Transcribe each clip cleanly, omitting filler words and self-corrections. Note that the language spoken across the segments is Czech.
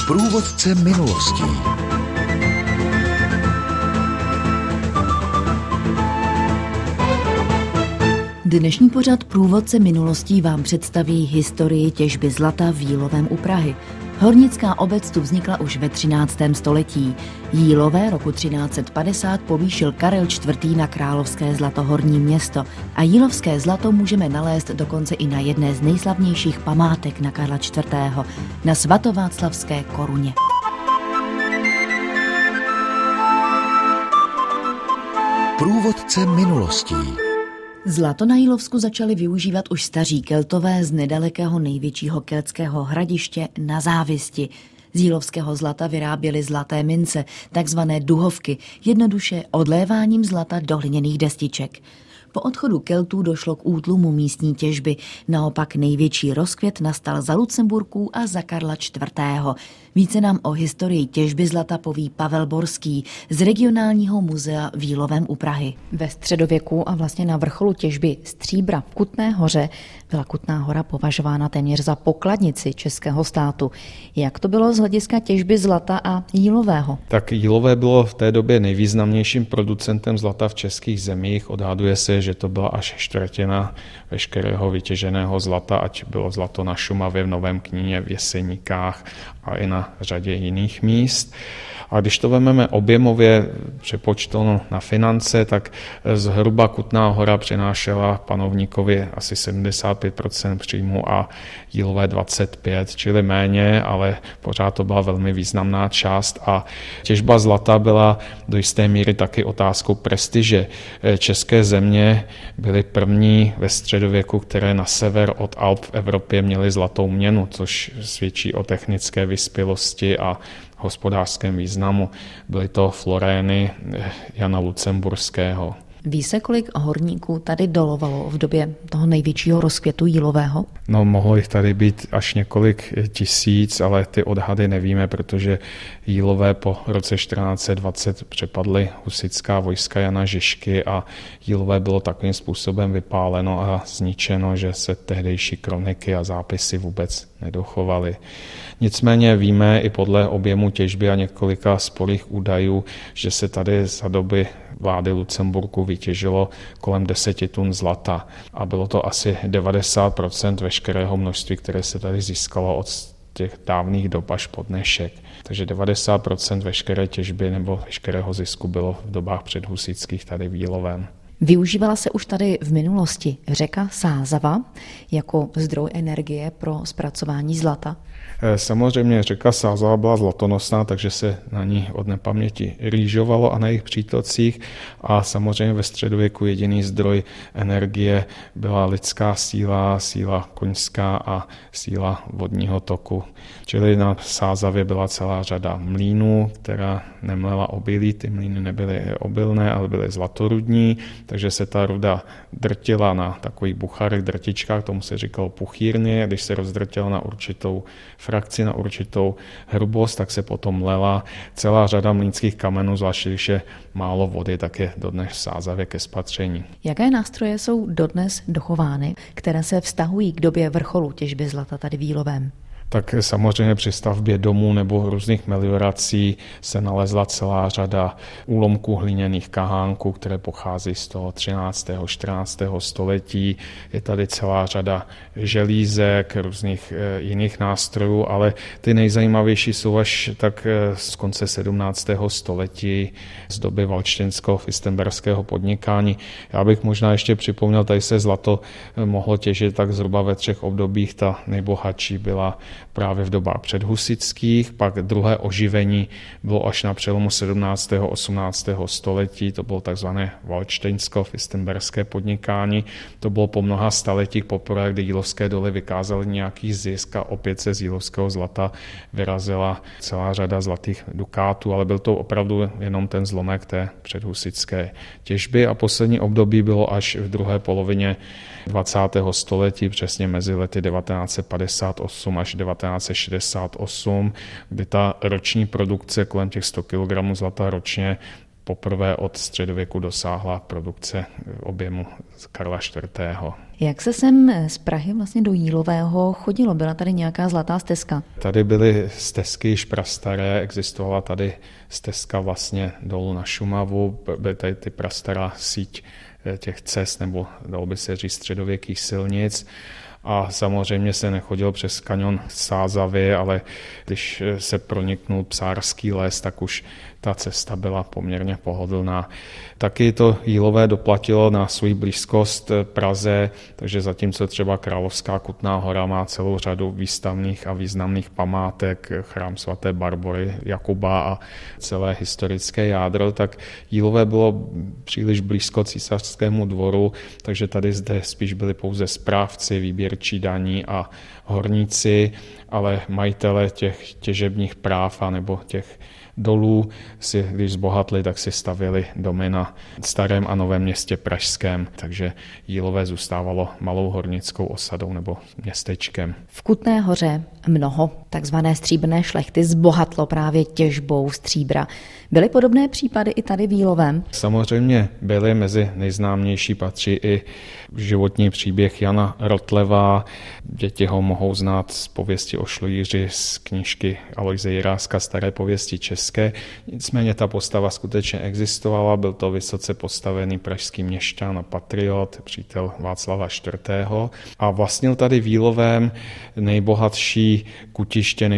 Průvodce minulostí. Dnešní pořad Průvodce minulostí vám představí historii těžby zlata v Jílovém u Prahy. Hornická obec tu vznikla už ve 13. století. Jílové roku 1350 povýšil Karel IV. Na královské zlatohorní město a jílovské zlato můžeme nalézt dokonce i na jedné z nejslavnějších památek na Karla IV. Na svatováclavské koruně. Průvodce minulostí. Zlato na Jílovsku začali využívat už staří Keltové z nedalekého největšího keltského hradiště na Závisti. Z jílovského zlata vyráběli zlaté mince, takzvané duhovky, jednoduše odléváním zlata do hliněných destiček. Po odchodu Keltů došlo k útlumu místní těžby, naopak největší rozkvět nastal za Lucemburků a za Karla IV. Více nám o historii těžby zlata poví Pavel Borský z regionálního muzea v Jílovém u Prahy. Ve středověku a vlastně na vrcholu těžby stříbra v Kutné Hoře byla Kutná Hora považována téměř za pokladnici českého státu. Jak to bylo z hlediska těžby zlata a jílového? Tak Jílové bylo v té době nejvýznamnějším producentem zlata v českých zemích. Odhaduje se, že to byla až čtvrtina veškerého vytěženého zlata, ať bylo zlato na Šumavě, v Novém Kníně, v Jeseníkách a i na řadě jiných míst. A když to vezmeme objemově přepočteno na finance, tak zhruba Kutná Hora přinášela panovníkovi asi 75% příjmu a Jílové 25%, čili méně, ale pořád to byla velmi významná část. A těžba zlata byla do jisté míry taky otázkou prestiže. České země byly první ve středověku, které na sever od Alp v Evropě měly zlatou měnu, což svědčí o technické vyspělosti a hospodářském významu. Byly to florény Jana Lucemburského. Ví se, kolik horníků tady dolovalo v době toho největšího rozkvětu jílového? No, mohlo jich tady být až několik tisíc, ale ty odhady nevíme, protože Jílové po roce 1420 přepadly husitská vojska Jana Žižky a Jílové bylo takovým způsobem vypáleno a zničeno, že se tehdejší kroniky a zápisy vůbec nedochovaly. Nicméně víme i podle objemu těžby a několika sporých údajů, že se tady za doby vlády Lucemburku vytěžilo kolem 10 tun zlata a bylo to asi 90% veškerého množství, které se tady získalo od těch dávných dob až po dnešek. Takže 90% veškeré těžby nebo veškerého zisku bylo v dobách předhusitských tady v Jílovém. Využívala se už tady v minulosti řeka Sázava jako zdroj energie pro zpracování zlata? Samozřejmě řeka Sázava byla zlatonosná, takže se na ní od nepaměti rýžovalo a na jejich přítocích a samozřejmě ve středověku jediný zdroj energie byla lidská síla, síla koňská a síla vodního toku. Čili na Sázavě byla celá řada mlýnů, která nemlela obilí, ty mlýny nebyly obilné, ale byly zlatorudní, takže se ta ruda drtila na takových bucharech, drtičkách, tomu se říkalo puchýrny, když se rozdrtila na určitou frakci, na určitou hrubost, tak se potom mlela. Celá řada mlýnských kamenů, zvláště když je málo vody, tak je dodnes v Sázavě ke spatření. Jaké nástroje jsou dodnes dochovány, které se vztahují k době vrcholu těžby zlata tady v Jílovém? Tak samozřejmě při stavbě domů nebo různých meliorací se nalezla celá řada úlomků hliněných kahánků, které pochází z toho 13. 14. století. Je tady celá řada želízek, různých jiných nástrojů, ale ty nejzajímavější jsou až tak z konce 17. století, z doby valštejnsko-fištenberského podnikání. Já bych možná ještě připomněl, tady se zlato mohlo těžit tak zhruba ve 3 obdobích. Ta nejbohatší byla právě v dobách předhusitských, pak druhé oživení bylo až na přelomu 17. a 18. století, to bylo takzvané valštejnsko-fištenberské podnikání. To bylo po mnoha staletích poprvé, kdy jílovské doly vykázaly nějaký zisk a opět se z jílovského zlata vyrazila celá řada zlatých dukátů, ale byl to opravdu jenom ten zlomek té předhusitské těžby a poslední období bylo až v druhé polovině 20. století, přesně mezi lety 1958 až 1968, kdy ta roční produkce kolem těch 100 kg zlata ročně poprvé od středověku dosáhla produkce objemu Karla IV. Jak se sem z Prahy vlastně do Jílového chodilo? Byla tady nějaká zlatá stezka? Tady byly stezky již prastaré, existovala tady stezka vlastně dolů na Šumavu, byly tady ty prastará síť těch cest, nebo dalo by se říct středověkých silnic. A samozřejmě se nechodil přes kaňon Sázavy, ale když se proniknul Psárský les, tak už ta cesta byla poměrně pohodlná. Taky to Jílové doplatilo na svou blízkost Praze, takže zatímco třeba Královská Kutná Hora má celou řadu výstavných a významných památek, chrám svaté Barbory, Jakuba a celé historické jádro, tak Jílové bylo příliš blízko císařskému dvoru, takže tady zde spíš byli pouze správci, výběrčí daní a horníci, ale majitele těch těžebních práv a nebo těch dolů si, když zbohatli, tak si stavěli domy na Starém a Novém Městě pražském, takže Jílové zůstávalo malou hornickou osadou nebo městečkem. V Kutné Hoře mnoho takzvané stříbrné šlechty zbohatlo právě těžbou stříbra. Byly podobné případy i tady v Jílovém? Samozřejmě byly, mezi nejznámější patří i životní příběh Jana Rotleva. Děti ho mohou znát z pověsti o šlojíři, z knížky Alojze Jiráska Staré pověsti české. Nicméně ta postava skutečně existovala, byl to vysoce postavený pražský měšťan a patriot, přítel Václava IV. A vlastnil tady v Jílovém nejbohatší kutiště,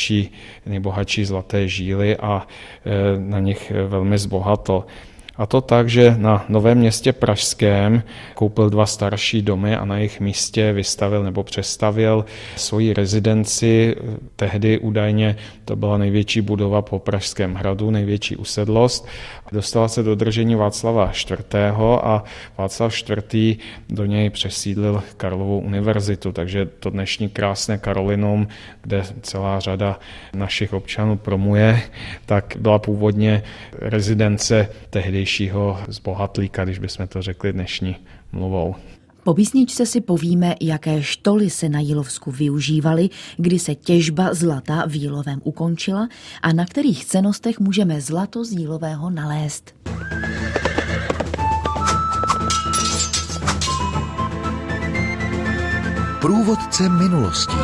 nejbohatší zlaté žíly a na nich velmi zbohatl. A to tak, že na Novém Městě pražském koupil 2 starší domy a na jejich místě vystavil nebo přestavěl svoji rezidenci. Tehdy údajně to byla největší budova po Pražském hradu, největší usedlost. Dostala se do držení Václava IV. A Václav IV. Do něj přesídlil Karlovu univerzitu, takže to dnešní krásné Karolinum, kde celá řada našich občanů promuje, tak byla původně rezidence tehdejšího zbohatlíka, když bychom to řekli dnešní mluvou. Po písničce si povíme, jaké štoly se na Jílovsku využívaly, kdy se těžba zlata v Jílovém ukončila a na kterých cenostech můžeme zlato z Jílového nalézt. Průvodce minulostí.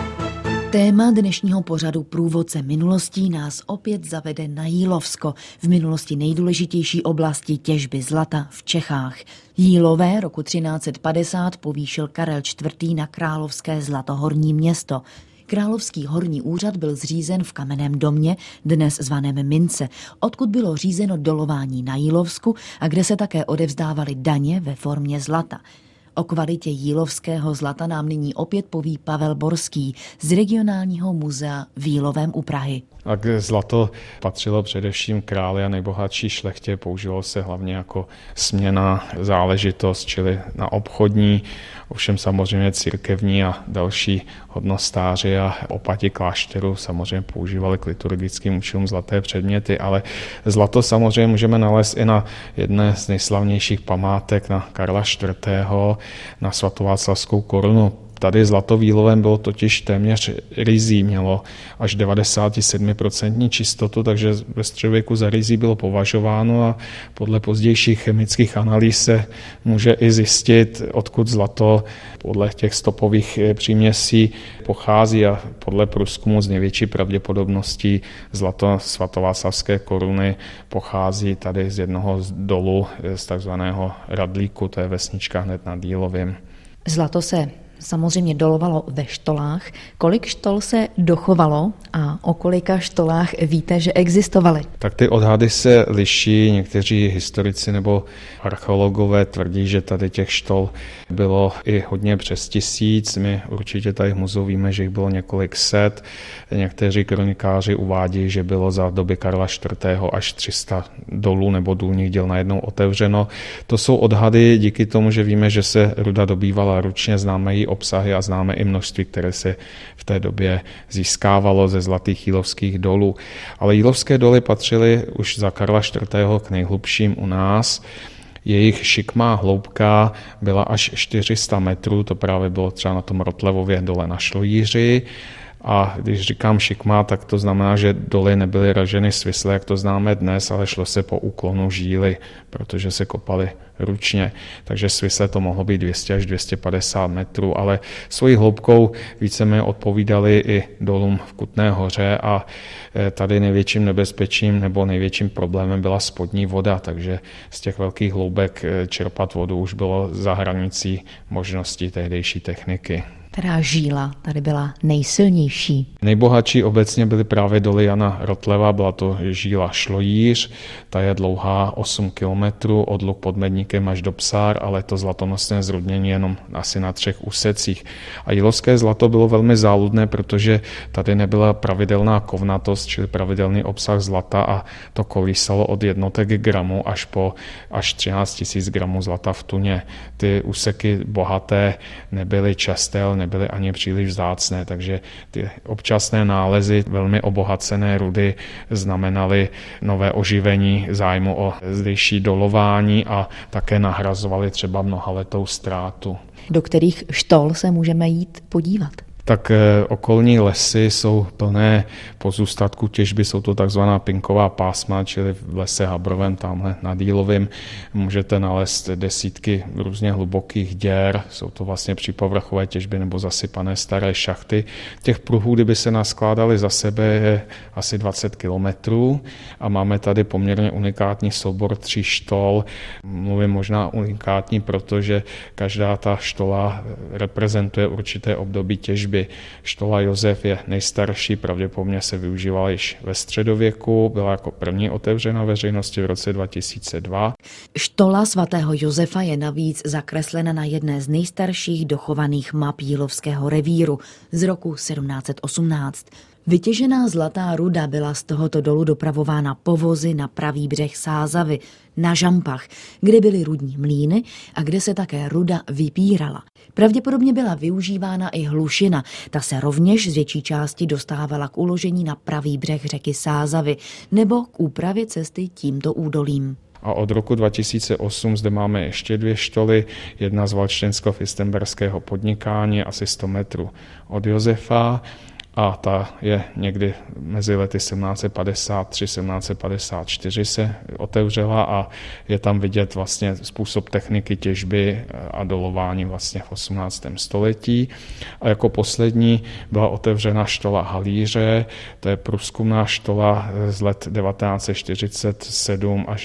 Téma dnešního pořadu Průvodce minulostí nás opět zavede na Jílovsko, v minulosti nejdůležitější oblasti těžby zlata v Čechách. Jílové roku 1350 povýšil Karel IV. Na královské zlatohorní město. Královský horní úřad byl zřízen v kamenném domě, dnes zvaném Mince, odkud bylo řízeno dolování na Jílovsku a kde se také odevzdávaly daně ve formě zlata. O kvalitě jílovského zlata nám nyní opět poví Pavel Borský z regionálního muzea v Jílovém u Prahy. A zlato patřilo především králi a nejbohatší šlechtě, používalo se hlavně jako směnná záležitost, čili na obchodní, ovšem samozřejmě církevní a další hodnostáři a opati klášteru samozřejmě používali k liturgickým účelům zlaté předměty, ale zlato samozřejmě můžeme nalézt i na jedné z nejslavnějších památek na Karla IV., na svatováclavskou korunu. Tady zlato v Jílovém bylo totiž téměř ryzí, mělo až 97% čistotu, takže ve středověku za ryzí bylo považováno a podle pozdějších chemických analýz se může i zjistit, odkud zlato podle těch stopových příměsí pochází a podle průzkumu z největší pravděpodobností zlato svatováclavské koruny pochází tady z jednoho z dolů, z takzvaného Radlíku, to je vesnička hned nad Jílovým. Zlato se samozřejmě dolovalo ve štolách. Kolik štol se dochovalo a o kolika štolách víte, že existovaly? Tak ty odhady se liší. Někteří historici nebo archeologové tvrdí, že tady těch štol bylo i hodně přes 1000. My určitě tady v muzeu víme, že jich bylo několik set. Někteří kronikáři uvádí, že bylo za doby Karla IV. Až 300 dolů nebo důlních děl najednou otevřeno. To jsou odhady díky tomu, že víme, že se ruda dobývala ručně, známe její obsahy a známe i množství, které se v té době získávalo ze zlatých jílovských dolů. Ale jílovské doly patřily už za Karla IV. K nejhlubším u nás. Jejich šikmá hloubka byla až 400 metrů, to právě bylo třeba na tom Rotlevově dole na Šlojíři. A když říkám šikma, tak to znamená, že doly nebyly raženy svisle, jak to známe dnes, ale šlo se po úklonu žíly, protože se kopaly ručně. Takže svisle to mohlo být 200 až 250 metrů, ale svojí hloubkou víceméně odpovídali i dolům v Kutné Hoře a tady největším nebezpečím nebo největším problémem byla spodní voda, takže z těch velkých hloubek čerpat vodu už bylo za hranicí možností tehdejší techniky. Která žíla tady byla nejsilnější? Nejbohatší obecně byly právě doly Jana Rotleva, byla to žíla Šlojíř, ta je dlouhá 8 kilometrů od Luk pod Medníkem až do Psár, ale to zlatonosné zrudnění jenom asi na 3 úsecích. A jílovské zlato bylo velmi záludné, protože tady nebyla pravidelná kovnatost, čili pravidelný obsah zlata a to kolísalo od jednotek gramu až 13 000 gramů zlata v tuně. Ty úseky bohaté nebyly časté, nebyly ani příliš vzácné, takže ty občasné nálezy velmi obohacené rudy znamenaly nové oživení zájmu o zdejší dolování a také nahrazovaly třeba mnohaletou ztrátu. Do kterých štol se můžeme jít podívat? Tak okolní lesy jsou plné pozůstatků těžby, jsou to takzvaná pinková pásma, čili v lese Habrovém, tamhle nad Jílovým, můžete nalézt desítky různě hlubokých děr, jsou to vlastně přípovrchové těžby nebo zasypané staré šachty. Těch pruhů, kdyby se naskládaly za sebe, je asi 20 kilometrů a máme tady poměrně unikátní soubor 3 štol. Mluvím možná unikátní, protože každá ta štola reprezentuje určité období těžby. Štola Josef je nejstarší, pravděpodobně se využívala již ve středověku, byla jako první otevřena veřejnosti v roce 2002. Štola svatého Josefa je navíc zakreslena na jedné z nejstarších dochovaných map Jílovského revíru z roku 1718. Vytěžená zlatá ruda byla z tohoto dolu dopravována povozy na pravý břeh Sázavy, na Žampach, kde byly rudní mlýny a kde se také ruda vypírala. Pravděpodobně byla využívána i hlušina, ta se rovněž z větší části dostávala k uložení na pravý břeh řeky Sázavy nebo k úpravě cesty tímto údolím. A od roku 2008 zde máme ještě 2 štoly, jedna z valštěnsko-fistenberského podnikání, asi 100 metrů od Josefa, a ta je někdy mezi lety 1753-1754 se otevřela a je tam vidět vlastně způsob techniky těžby a dolování vlastně v 18. století. A jako poslední byla otevřena štola Halíře, to je průzkumná štola z let 1947 až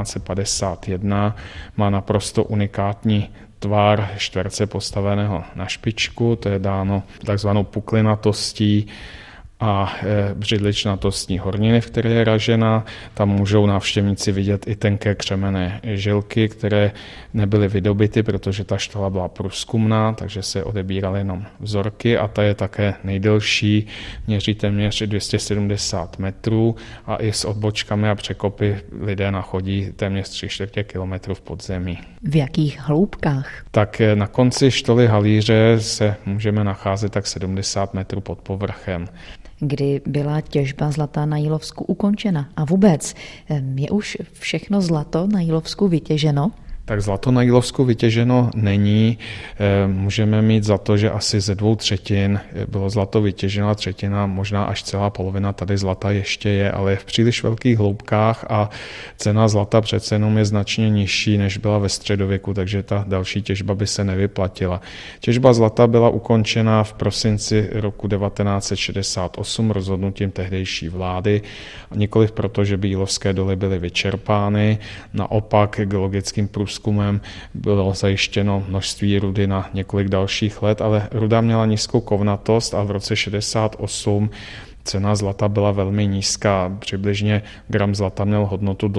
1951, má naprosto unikátní tvar čtverce postaveného na špičku, to je dáno takzvanou puklinatostí a břidličnatostní horniny, v které je ražena. Tam můžou návštěvníci vidět i tenké křemenné žilky, které nebyly vydobyty, protože ta štola byla průzkumná, takže se odebíraly jenom vzorky a ta je také nejdelší, měří téměř 270 metrů a i s odbočkami a překopy lidé nachodí téměř 3/4 kilometru v podzemí. V jakých hloubkách? Tak na konci štoly Halíře se můžeme nacházet tak 70 metrů pod povrchem. Kdy byla těžba zlata na Jílovsku ukončena? A vůbec, je už všechno zlato na Jílovsku vytěženo? Tak zlato na Jílovsku vytěženo není. Můžeme mít za to, že asi ze 2/3 bylo zlato vytěženo, 1/3, možná až celá polovina tady zlata ještě je, ale je v příliš velkých hloubkách a cena zlata přece jenom je značně nižší, než byla ve středověku, takže ta další těžba by se nevyplatila. Těžba zlata byla ukončena v prosinci roku 1968 rozhodnutím tehdejší vlády, nikoliv proto, že by jílovské doly byly vyčerpány, naopak geologickým průzkumem bylo zajištěno množství rudy na několik dalších let, ale ruda měla nízkou kovnatost a v roce 68 cena zlata byla velmi nízká. Přibližně gram zlata měl hodnotu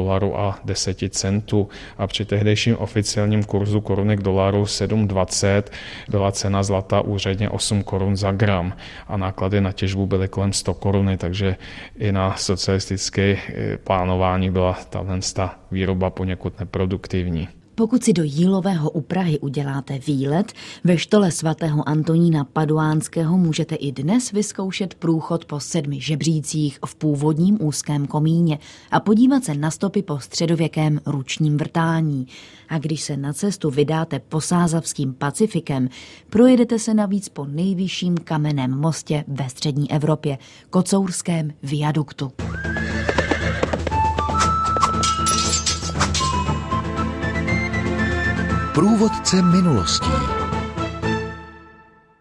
$1.10 a při tehdejším oficiálním kurzu koruny k dolaru 7,20 byla cena zlata úředně 8 korun za gram a náklady na těžbu byly kolem 100 koruny, takže i na socialistické plánování byla ta výroba poněkud neproduktivní. Pokud si do Jílového u Prahy uděláte výlet, ve štole svatého Antonína Paduánského můžete i dnes vyzkoušet průchod po 7 žebřících v původním úzkém komíně a podívat se na stopy po středověkém ručním vrtání. A když se na cestu vydáte posázavským Pacifikem, projedete se navíc po nejvyšším kamenném mostě ve střední Evropě, Kocourském viaduktu. Průvodce minulostí.